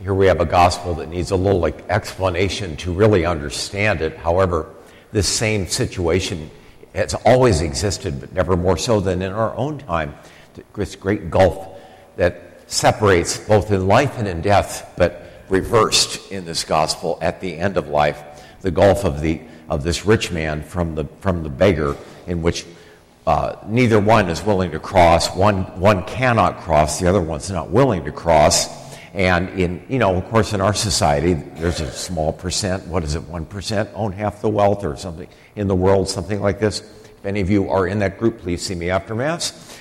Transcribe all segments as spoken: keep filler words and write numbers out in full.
here we have a gospel that needs a little like explanation to really understand it. However, this same situation has always existed, but never more so than in our own time. This great gulf that separates both in life and in death, but reversed in this gospel at the end of life. The gulf of the of this rich man from the from the beggar, in which uh, neither one is willing to cross. One one cannot cross. The other one's not willing to cross. And in, you know, of course, in our society, there's a small percent, what is it, one percent own half the wealth or something in the world, something like this. If any of you are in that group, please see me after Mass.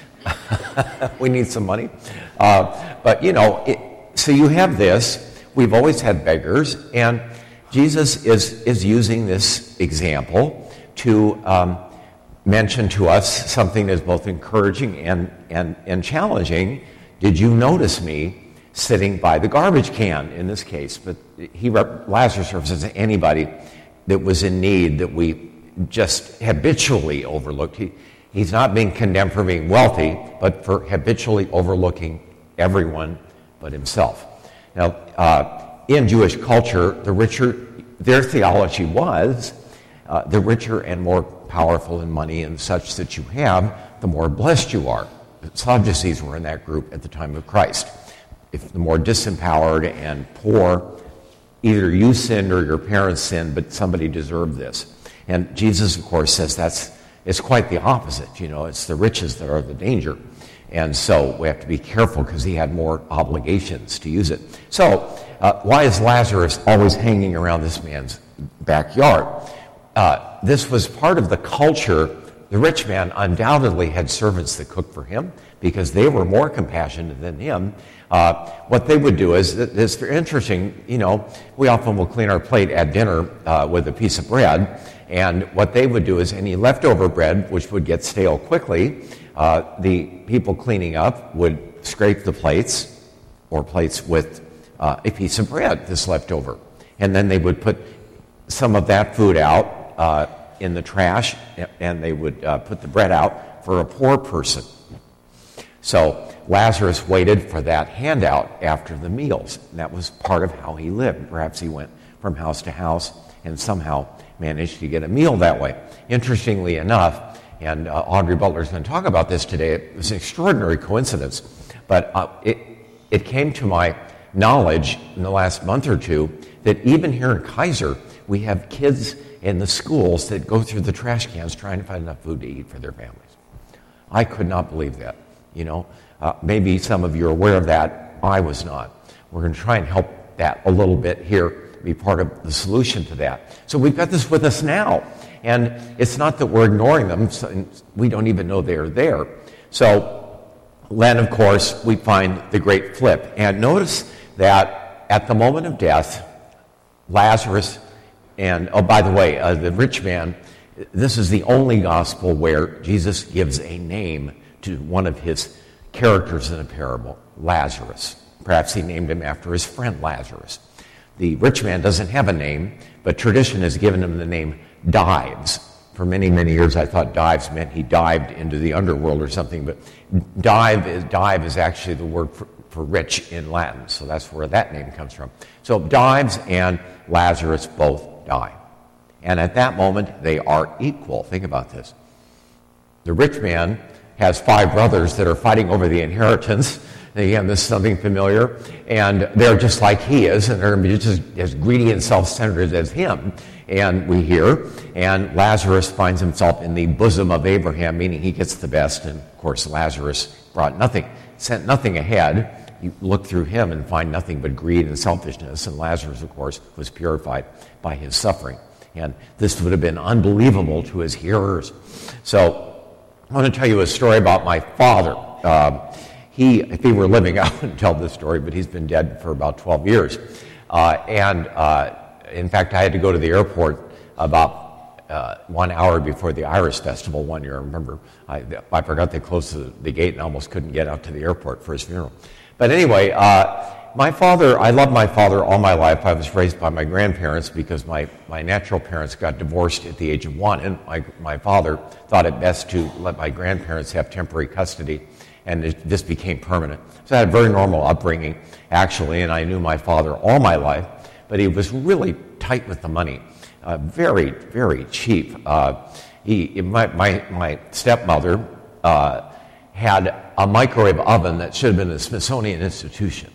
We need some money. Uh, but, you know, it, so you have this. We've always had beggars, and Jesus is, is using this example to um, mention to us something that's both encouraging and, and, and challenging. Did you notice me sitting by the garbage can in this case? But he Lazarus represents anybody that was in need that we just habitually overlooked. He, he's not being condemned for being wealthy, but for habitually overlooking everyone but himself. Now, uh, in Jewish culture, the richer their theology was, uh, the richer and more powerful in money and such that you have, the more blessed you are. The Sadducees were in that group at the time of Christ. If the more disempowered and poor, either you sinned or your parents sinned, but somebody deserved this. And Jesus, of course, says that's it's quite the opposite. You know, it's the riches that are the danger. And so we have to be careful because he had more obligations to use it. So uh, why is Lazarus always hanging around this man's backyard? Uh, this was part of the culture. The rich man undoubtedly had servants that cooked for him because they were more compassionate than him. Uh, what they would do is, it's interesting, you know, we often will clean our plate at dinner uh, with a piece of bread, and what they would do is any leftover bread, which would get stale quickly, uh, the people cleaning up would scrape the plates, or plates with uh, a piece of bread that's left over. And then they would put some of that food out uh, in the trash, and they would uh, put the bread out for a poor person. So Lazarus waited for that handout after the meals. And that was part of how he lived. Perhaps he went from house to house and somehow managed to get a meal that way. Interestingly enough, and uh, Audrey Butler's going to talk about this today, it was an extraordinary coincidence, but uh, it, it came to my knowledge in the last month or two that even here in Kaiser, we have kids in the schools that go through the trash cans trying to find enough food to eat for their families. I could not believe that. You know, uh, maybe some of you are aware of that. I was not. We're going to try and help that a little bit here, be part of the solution to that. So we've got this with us now. And it's not that we're ignoring them. So we don't even know they're there. So then, of course, we find the great flip. And notice that at the moment of death, Lazarus and, oh, by the way, uh, the rich man, this is the only gospel where Jesus gives a name to one of his characters in a parable, Lazarus. Perhaps he named him after his friend Lazarus. The rich man doesn't have a name, but tradition has given him the name Dives. For many, many years I thought Dives meant he dived into the underworld or something, but dive is, dive is actually the word for, for rich in Latin, so that's where that name comes from. So Dives and Lazarus both die. And at that moment, they are equal. Think about this. The rich man has five brothers that are fighting over the inheritance. And again, this is something familiar. And they're just like he is, and they're going to be just as greedy and self-centered as him. And we hear, and Lazarus finds himself in the bosom of Abraham, meaning he gets the best. And, of course, Lazarus brought nothing, sent nothing ahead. You look through him and find nothing but greed and selfishness. And Lazarus, of course, was purified by his suffering. And this would have been unbelievable to his hearers. So I want to tell you a story about my father. Uh, he, if he were living, I wouldn't tell this story, but he's been dead for about twelve years. Uh, and uh, in fact, I had to go to the airport about uh, one hour before the Irish Festival one year. I remember I, I forgot they closed the, the gate and almost couldn't get out to the airport for his funeral. But anyway, uh, my father, I loved my father all my life. I was raised by my grandparents because my, my natural parents got divorced at the age of one, and my, my father thought it best to let my grandparents have temporary custody. and it, this became permanent. So I had a very normal upbringing, actually, and I knew my father all my life, but he was really tight with the money, uh, very, very cheap. Uh, he, my, my, my stepmother uh, had a microwave oven that should have been the Smithsonian Institution.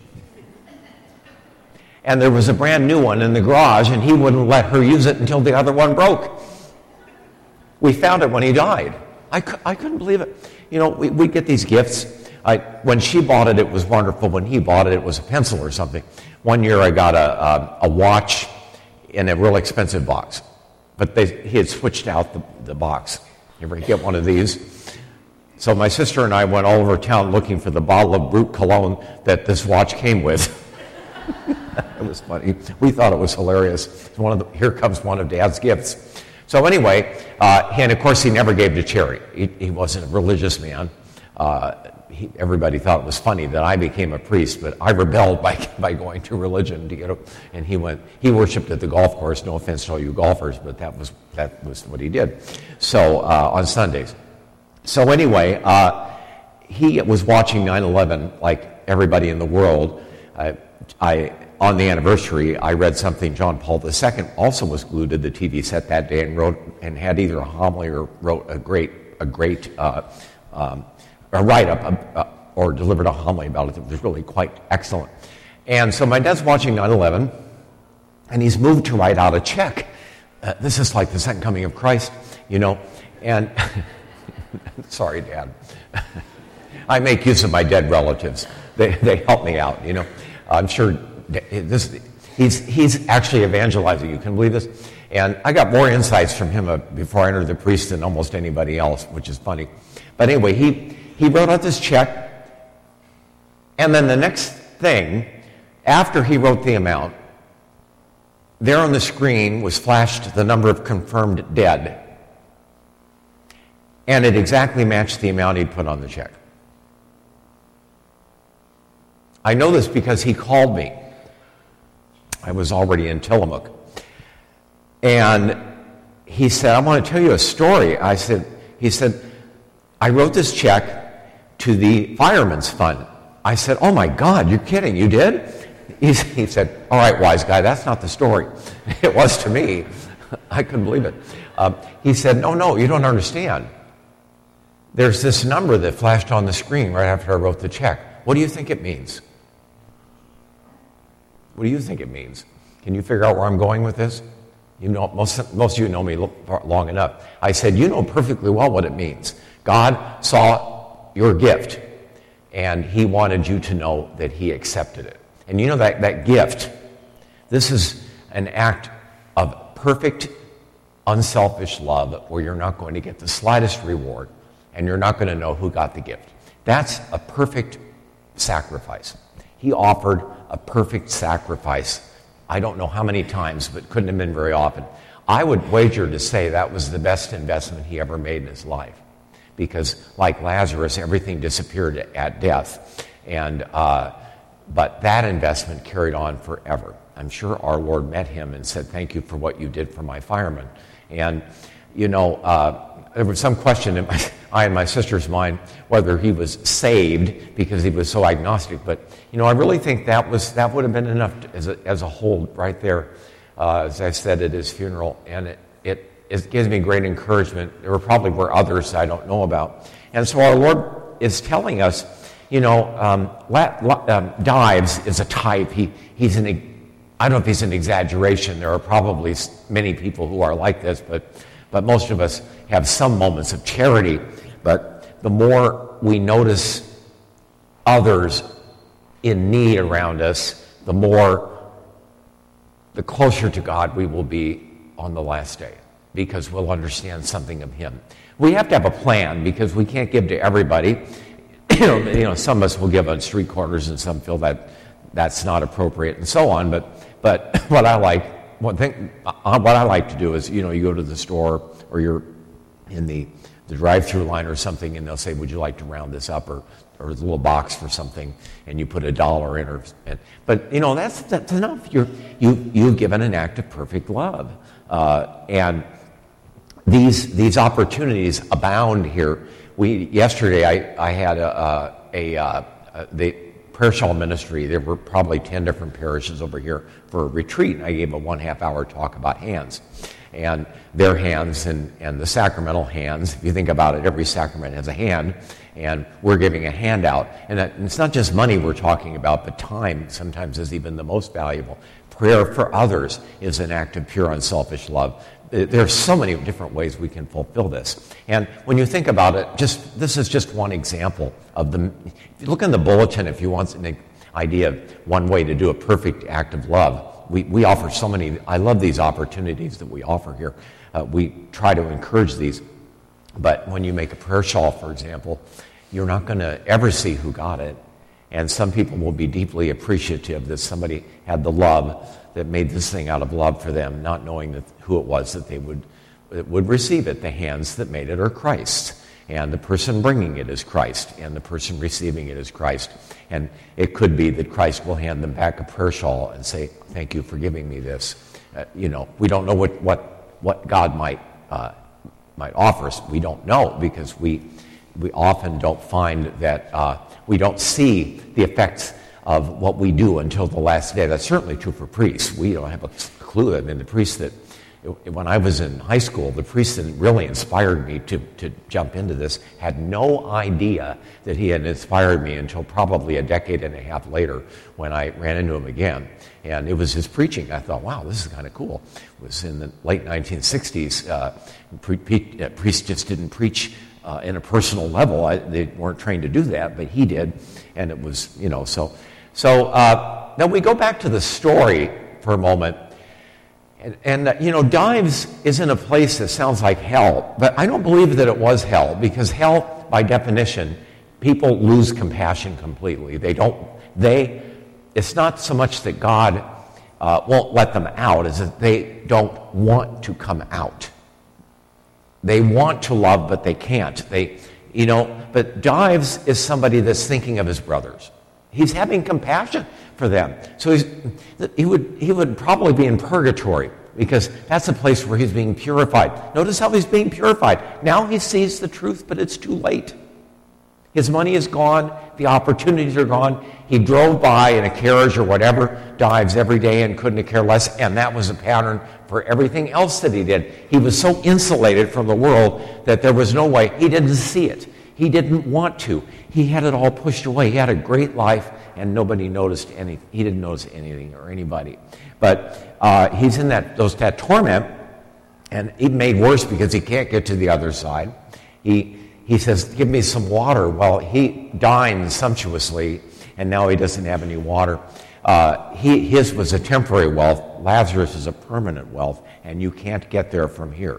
And there was a brand new one in the garage, and he wouldn't let her use it until the other one broke. We found it when he died. I, cu- I couldn't believe it. You know, we, we get these gifts. I, when she bought it, it was wonderful. When he bought it, it was a pencil or something. One year I got a, a, a watch in a real expensive box. But they, he had switched out the, the box. You ever get one of these? So my sister and I went all over town looking for the bottle of Brut cologne that this watch came with. It was funny. We thought it was hilarious. It's one of the, here comes one of Dad's gifts. So anyway, uh, and of course he never gave to charity. He, he wasn't a religious man. Uh, he, everybody thought it was funny that I became a priest, but I rebelled by by going to religion to get a, and he went. He worshipped at the golf course. No offense to all you golfers, but that was that was what he did. So uh, on Sundays. So anyway, uh, he was watching nine eleven like everybody in the world. Uh, I. On the anniversary, I read something John Paul the Second also was glued to the T V set that day and wrote and had either a homily or wrote a great a great uh, um, a write-up uh, uh, or delivered a homily about it. It was really quite excellent. And so my dad's watching nine eleven, and he's moved to write out a check. Uh, this is like the second coming of Christ, you know. And sorry, Dad. I make use of my dead relatives. They they help me out, you know. I'm sure. This, he's, he's actually evangelizing. You can believe this? And I got more insights from him uh, before I entered the priest than almost anybody else, which is funny. But anyway, he, he wrote out this check. And then the next thing, after he wrote the amount, there on the screen was flashed the number of confirmed dead. And it exactly matched the amount he'd put on the check. I know this because he called me. I was already in Tillamook. And he said, I want to tell you a story. I said, he said, I wrote this check to the Fireman's Fund. I said, oh my God, you're kidding, you did? He, he said, all right, wise guy, that's not the story. It was to me. I couldn't believe it. Uh, he said, no, no, you don't understand. There's this number that flashed on the screen right after I wrote the check. What do you think it means? What do you think it means? Can you figure out where I'm going with this? You know, most, most of you know me long enough. I said, you know perfectly well what it means. God saw your gift, and he wanted you to know that he accepted it. And you know that, that gift, this is an act of perfect, unselfish love where you're not going to get the slightest reward, and you're not going to know who got the gift. That's a perfect sacrifice. He offered a perfect sacrifice. I don't know how many times, but couldn't have been very often. I would wager to say that was the best investment he ever made in his life. Because like Lazarus, everything disappeared at death. And uh, but that investment carried on forever. I'm sure our Lord met him and said, thank you for what you did for my firemen. And, you know, uh, there was some question in my, I and my sister's mind whether he was saved because he was so agnostic. But, you know, I really think that was that would have been enough to, as, a, as a hold right there, uh, as I said at his funeral. And it, it, it gives me great encouragement. There were probably were others I don't know about. And so our Lord is telling us, you know, um, la, la, um, Dives is a type. He He's an, I don't know if he's an exaggeration. There are probably many people who are like this, but But most of us have some moments of charity. But the more we notice others in need around us, the more, the closer to God we will be on the last day, because we'll understand something of him. We have to have a plan, because we can't give to everybody. You know, you know, some of us will give on street corners, and some feel that that's not appropriate, and so on. But but what I like, one thing, uh, what I like to do is, you know, you go to the store or you're in the, the drive-through line or something, and they'll say, "Would you like to round this up?" or or a little box for something, and you put a dollar in, or and, but you know that's that's enough. You're you you've given an act of perfect love, uh, and these these opportunities abound here. We yesterday I I had a a, uh, uh, the prayer shawl ministry. There were probably ten different parishes over here for a retreat. I gave a one half hour talk about hands and their hands and, and the sacramental hands. If you think about it, every sacrament has a hand, and we're giving a handout. And, that, and it's not just money we're talking about, but time sometimes is even the most valuable. Prayer for others is an act of pure, unselfish love. There are so many different ways we can fulfill this. And when you think about it, just this is just one example of the... If you look in the bulletin, if you want an idea of one way to do a perfect act of love, we, we offer so many... I love these opportunities that we offer here. Uh, we try to encourage these. But when you make a prayer shawl, for example, you're not going to ever see who got it. And some people will be deeply appreciative that somebody had the love that made this thing out of love for them, not knowing that who it was that they would that would receive it. The hands that made it are Christ, and the person bringing it is Christ, and the person receiving it is Christ. And it could be that Christ will hand them back a prayer shawl and say, "Thank you for giving me this." Uh, you know, we don't know what what what God might uh, might offer us. We don't know, because we we often don't find that uh, we don't see the effects of what we do until the last day. That's certainly true for priests. We don't have a clue. I mean, the priest that, when I was in high school, the priest that really inspired me to, to jump into this had no idea that he had inspired me until probably a decade and a half later when I ran into him again. And it was his preaching. I thought, wow, this is kind of cool. It was in the late nineteen sixties. Uh, pre- pre- uh, priests just didn't preach uh, in a personal level. I, they weren't trained to do that, but he did. And it was, you know, so... So uh, now we go back to the story for a moment. And, and uh, you know, Dives is in a place that sounds like hell, but I don't believe that it was hell, because hell, by definition, people lose compassion completely. They don't, they, it's not so much that God uh, won't let them out, as that they don't want to come out. They want to love, but they can't. They, you know, but Dives is somebody that's thinking of his brothers. He's having compassion for them. So he's, he would he would probably be in purgatory, because that's a place where he's being purified. Notice how he's being purified. Now he sees the truth, but it's too late. His money is gone. The opportunities are gone. He drove by in a carriage or whatever, Dives every day, and couldn't care less. And that was a pattern for everything else that he did. He was so insulated from the world that there was no way. He didn't see it. He didn't want to. He had it all pushed away. He had a great life, and nobody noticed anything. He didn't notice anything or anybody. But uh, he's in that those that torment, and it made worse because he can't get to the other side. He he says, "Give me some water." Well, he dined sumptuously, and now he doesn't have any water. Uh, he his was a temporary wealth. Lazarus is a permanent wealth, and you can't get there from here.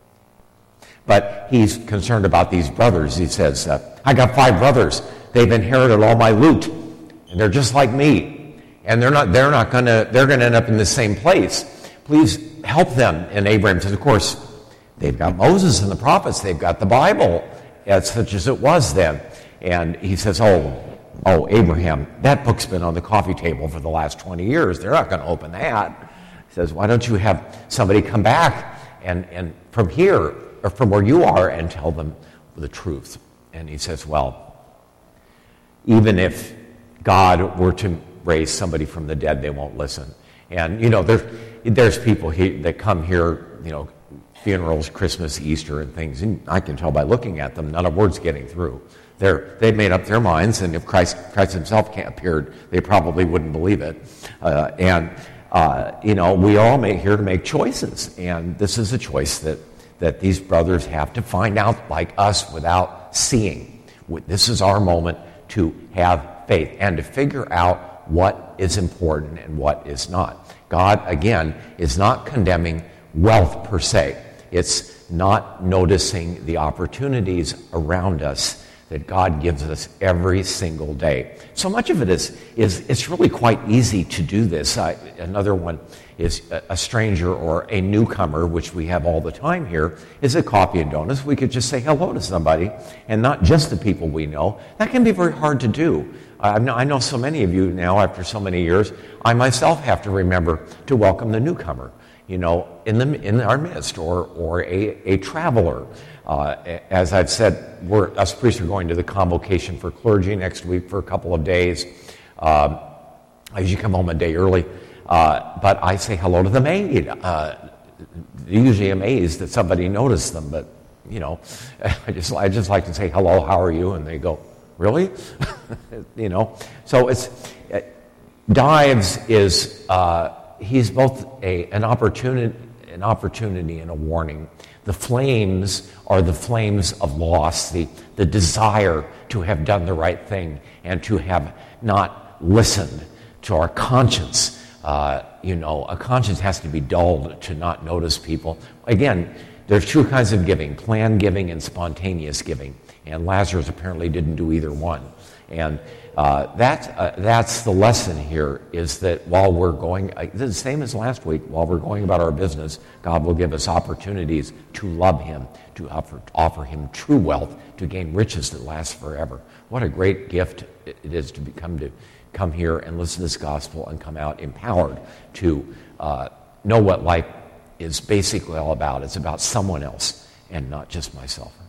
But he's concerned about these brothers. He says, uh, I got five brothers. They've inherited all my loot, and they're just like me. And they're not they're not gonna they're gonna end up in the same place. Please help them. And Abraham says, of course, they've got Moses and the prophets, they've got the Bible, as such as it was then. And he says, Oh, oh, Abraham, that book's been on the coffee table for the last twenty years. They're not gonna open that. He says, why don't you have somebody come back and, and from here, or from where you are, and tell them the truth. And he says, well, even if God were to raise somebody from the dead, they won't listen. And, you know, there, there's people here that come here, you know, funerals, Christmas, Easter, and things, and I can tell by looking at them, not a word's getting through. They're, they've made up their minds, and if Christ, Christ himself can't appeared, they probably wouldn't believe it. Uh, and, uh, you know, we all make, here to make choices, and this is a choice that that these brothers have to find out, like us, without seeing. This is our moment to have faith and to figure out what is important and what is not. God, again, is not condemning wealth per se. It's not noticing the opportunities around us that God gives us every single day. So much of it is, is it's really quite easy to do this. I, another one is a, a stranger or a newcomer, which we have all the time here, is a coffee and donuts. We could just say hello to somebody, and not just the people we know. That can be very hard to do. I know, I know so many of you now, after so many years, I myself have to remember to welcome the newcomer. you know, in the in our midst, or or a, a traveler. Uh, as I've said, we're, us priests are going to the convocation for clergy next week for a couple of days. Um, I usually come home a day early, uh, but I say hello to the maid. Uh, they're usually amazed that somebody noticed them, but you know, I just I just like to say hello, how are you? And they go, really? You know, so it's uh, Dives is uh, he's both a an opportunity an opportunity and a warning. The flames are the flames of loss, the, the desire to have done the right thing and to have not listened to our conscience. Uh, you know, a conscience has to be dulled to not notice people. Again, there's two kinds of giving, planned giving and spontaneous giving. And Lazarus apparently didn't do either one. And uh, that, uh, that's the lesson here, is that while we're going, uh, the same as last week, while we're going about our business, God will give us opportunities to love Him, to offer, offer Him true wealth, to gain riches that last forever. What a great gift it is to become to come here and listen to this gospel and come out empowered to uh, know what life is basically all about. It's about someone else and not just myself.